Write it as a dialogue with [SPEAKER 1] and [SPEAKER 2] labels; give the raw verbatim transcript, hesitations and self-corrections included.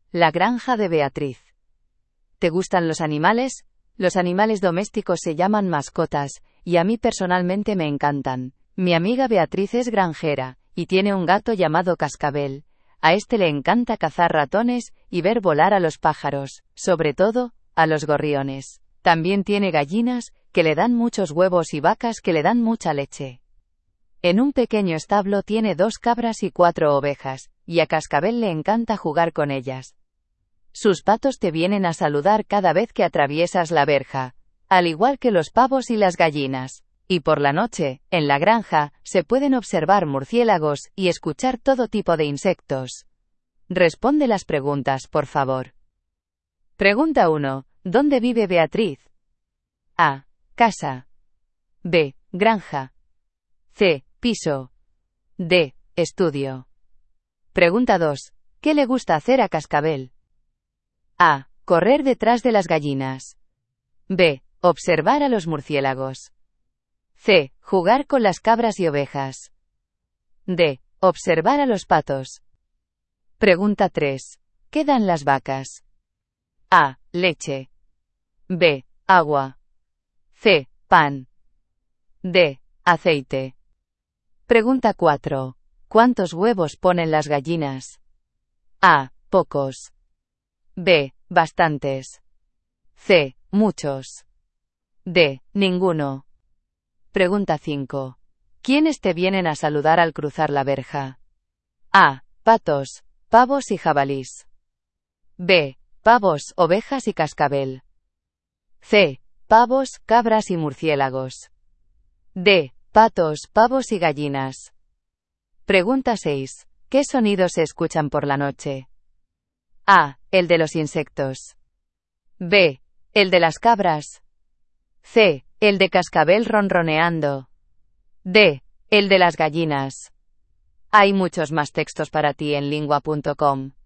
[SPEAKER 1] La granja de Beatriz. ¿Te gustan los animales? Los animales domésticos se llaman mascotas, y a mí personalmente me encantan. Mi amiga Beatriz es granjera, y tiene un gato llamado Cascabel. A este le encanta cazar ratones, y ver volar a los pájaros, sobre todo, a los gorriones. También tiene gallinas, que le dan muchos huevos y vacas que le dan mucha leche. En un pequeño establo tiene dos cabras y cuatro ovejas, y a Cascabel le encanta jugar con ellas. Sus patos te vienen a saludar cada vez que atraviesas la verja, al igual que los pavos y las gallinas. Y por la noche, en la granja, se pueden observar murciélagos y escuchar todo tipo de insectos. Responde las preguntas, por favor. Pregunta uno. ¿Dónde vive Beatriz? A. Casa. B. Granja. C. Piso. D. Estudio. Pregunta dos. ¿Qué le gusta hacer a Cascabel? A. Correr detrás de las gallinas. B. Observar a los murciélagos. C. Jugar con las cabras y ovejas. D. Observar a los patos. Pregunta tres. ¿Qué dan las vacas? A. Leche. B. Agua. C. Pan. D. Aceite. Pregunta cuatro. ¿Cuántos huevos ponen las gallinas? A. Pocos. B. Bastantes. C. Muchos. D. Ninguno. Pregunta cinco. ¿Quiénes te vienen a saludar al cruzar la verja? A. Patos, pavos y jabalís. B. Pavos, ovejas y cascabel. C. Pavos, cabras y murciélagos. D. Patos, pavos y gallinas. Pregunta seis. ¿Qué sonidos se escuchan por la noche? A. El de los insectos. B. El de las cabras. C. El de Cascabel ronroneando. D. El de las gallinas. Hay muchos más textos para ti en lingua punto com.